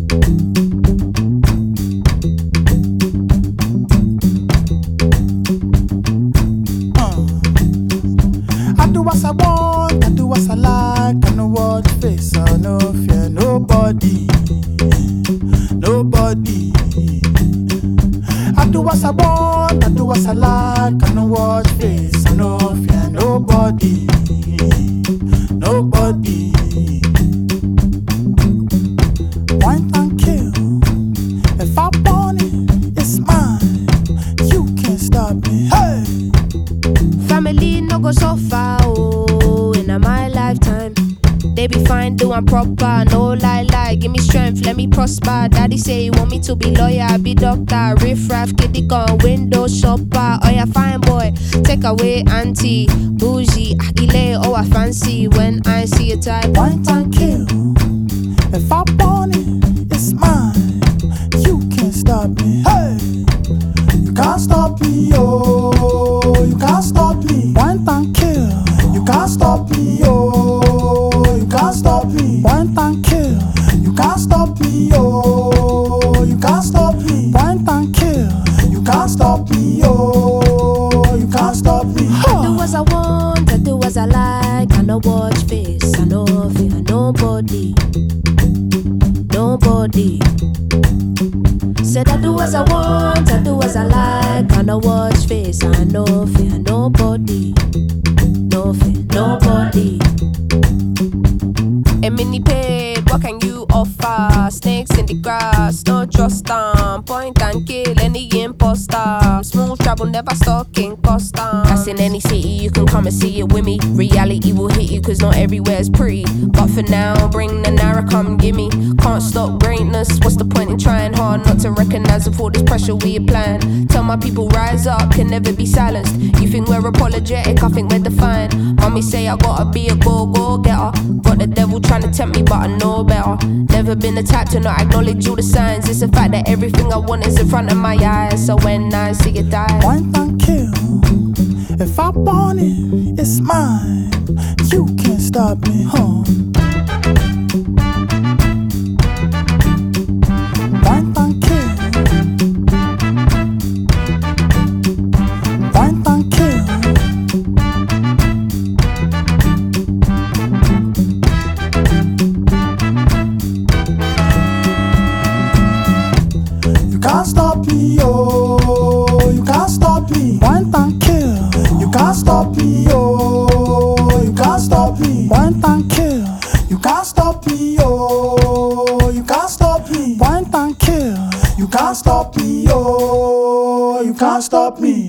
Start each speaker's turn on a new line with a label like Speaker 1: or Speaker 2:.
Speaker 1: I do what I want, I do what I like. I know what face, I no fear nobody, nobody. I do what I want, I do what I like. I know what face, I no fear nobody, nobody. Point and kill. If I want it, it's mine. You can't stop me. Hey.
Speaker 2: Family no go so far, oh, in my lifetime. They be fine, doing proper, no lie, give me strength, let me prosper. Daddy say he want me to be lawyer, be doctor, riff-raff, kitty gun, window shopper. Oh yeah, fine boy, take away auntie, bougie, akile, oh I fancy when I see a type.
Speaker 1: Point and kill. If I want it, it's mine. You can't stop me. Hey, you can't stop me, oh, you can't stop me. Point and kill. You can't stop me, oh, you can't stop me. Point and kill. You can't stop me, oh, you can't stop me. Point and kill. You can't stop me, oh, you can't stop me.
Speaker 2: I do as I want, I do as I like. I no watch face, I no fear nobody, nobody. Said I do as I want, I do as I like. I no watch face, I no fear nobody, no fear nobody. A mini paid, what can you offer? Snakes in the grass, no trust them. Point and kill any imposter. Smooth travel, never stalking custom. That's in any city, you can come and see it with me. Reality will hit you, cause not everywhere's pretty. But for now, bring the Nara, come gimme. Can't stop greatness, what's the point in trying hard not to recognize of all this pressure we applying? Tell my people rise up, can never be silenced. You think we're apologetic, I think we're defiant. Mommy say I gotta be a go-getter. Got the devil trying to tempt me, but I know better. Never been the type to not acknowledge all the signs. It's the fact that everything I want is in front of my eyes. So when I see it die,
Speaker 1: point and kill. If I want it, it's mine. You can't stop me, huh? Point and kill. Point and kill. You can't stop me, oh, you can't stop me. Point and kill. You can't stop me, oh, you can't stop me. Point and kill. You can't stop me, oh, you can't stop me. Point and kill. You can't stop me, oh, you can't stop me.